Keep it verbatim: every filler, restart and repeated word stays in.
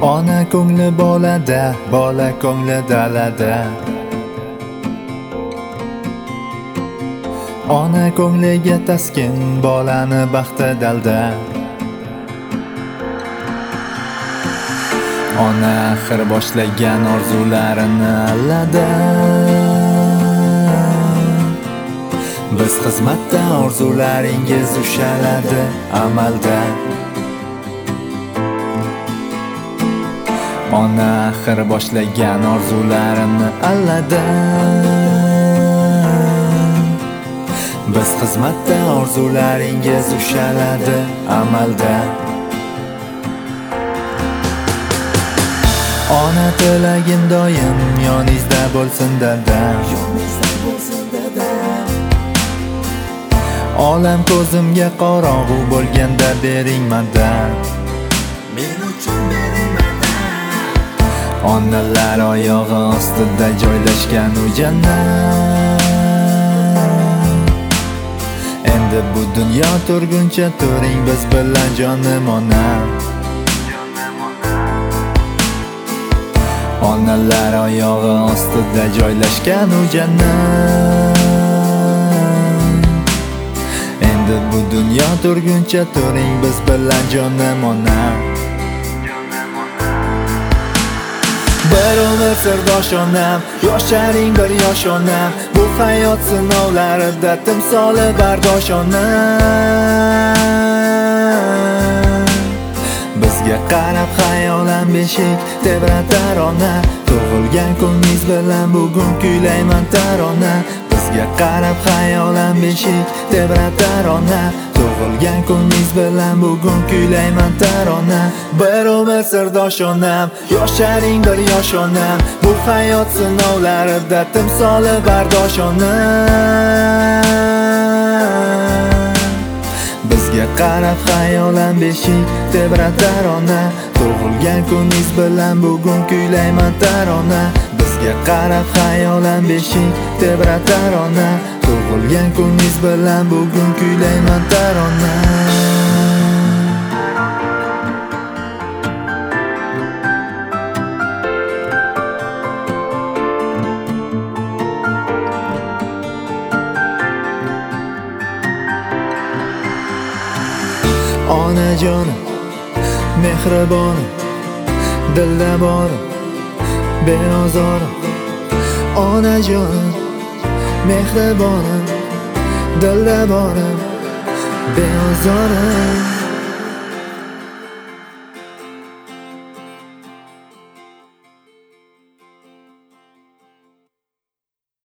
Ona ko'ngli bolada, bola ko'ngli dalada. Ona ko'ngliga taskin, bolani baxti dalda. Ona axir boshlagan orzularini allada. Biz xizmatda, orzularingiz ushaladi amalda. Ona axir boshlagan orzularini allada. Biz xizmatda, orzularingiz ushaladi amalda. Ona tilagim doim yoningizda bo'lsin dada. Olam ko'zimga qorong'u bo'lganda bering madad. Men uchun bering madad. Onalar oyog'i ostida joylashgan u jannat. Endi bu dunyo turguncha turing biz bilan jonim ona. Onalar oyog'i ostida joylashgan u jannat. Endi bu dunyo turguncha turing biz bilan jonim ona. Bir umr sirdosh onam, yoshlaring bir yosh onam. Bu hayot sinovlarida timsoli bardosh onam. Bizga qarab xayolan beshik tebratar ona. Tug'ilgan kuningiz bilan bugun kuylayman tarona. Bizga qarab xayolan beshik tebratar ona. Tug'ilgan kuningiz bilan bugun kuylayman tarona. Bir umr sirdosh onam, yoshlaring bir yosh onam. Bu hayot sinovlarida timsoli bardosh onam. Bizga qarab xayolan beshik tebratar ona. Tug'ilgan kuningiz bilan bugun kuylayman tarona. Bizga qarab xayolan beshik tebratar ona. Tug'ilgan kuningiz bilan bugun kuylayman tarona. Onajonim, mehribonim, dilda borim, beozorim. Onajonim, mehribonim, dilda borim, beozorim.